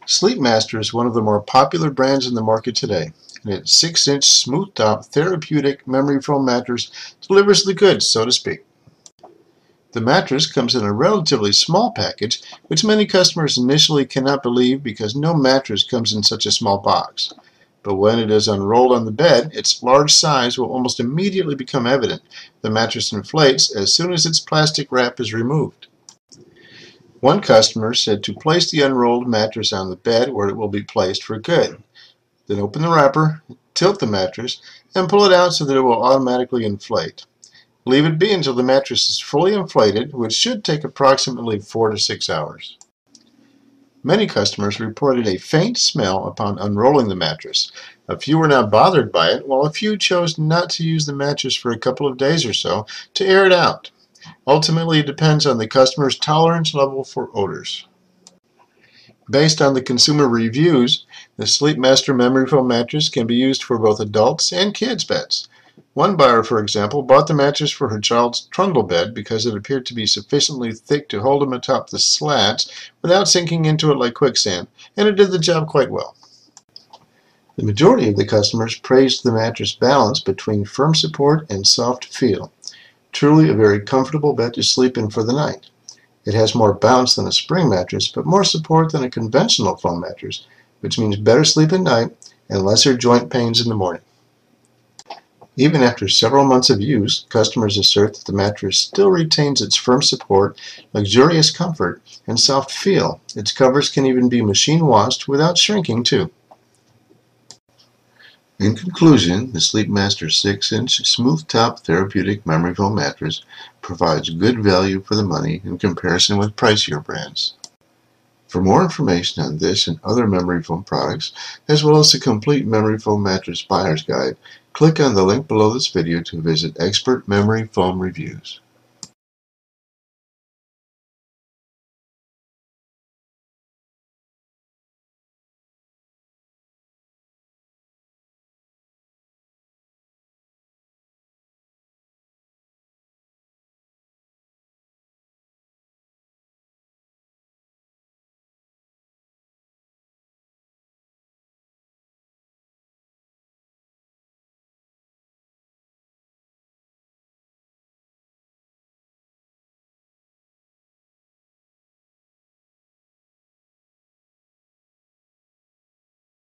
Sleepmaster is one of the more popular brands in the market today, and its 6-inch smooth-top therapeutic memory foam mattress delivers the goods, so to speak. The mattress comes in a relatively small package, which many customers initially cannot believe because no mattress comes in such a small box. But when it is unrolled on the bed, its large size will almost immediately become evident. The mattress inflates as soon as its plastic wrap is removed. One customer said to place the unrolled mattress on the bed where it will be placed for good. Then open the wrapper, tilt the mattress, and pull it out so that it will automatically inflate. Leave it be until the mattress is fully inflated, which should take approximately 4 to 6 hours. Many customers reported a faint smell upon unrolling the mattress. A few were not bothered by it, while a few chose not to use the mattress for a couple of days or so to air it out. Ultimately, it depends on the customer's tolerance level for odors. Based on the consumer reviews, the Sleepmaster memory foam mattress can be used for both adults and kids' beds. One buyer, for example, bought the mattress for her child's trundle bed because it appeared to be sufficiently thick to hold him atop the slats without sinking into it like quicksand, and it did the job quite well. The majority of the customers praised the mattress balance between firm support and soft feel. Truly a very comfortable bed to sleep in for the night. It has more bounce than a spring mattress, but more support than a conventional foam mattress, which means better sleep at night and lesser joint pains in the morning. Even after several months of use, customers assert that the mattress still retains its firm support, luxurious comfort, and soft feel. Its covers can even be machine washed without shrinking too. In conclusion, the Sleepmaster 6-inch smooth-top therapeutic memory foam mattress provides good value for the money in comparison with pricier brands. For more information on this and other memory foam products, as well as the complete memory foam mattress buyer's guide, click on the link below this video to visit Expert Memory Foam Reviews.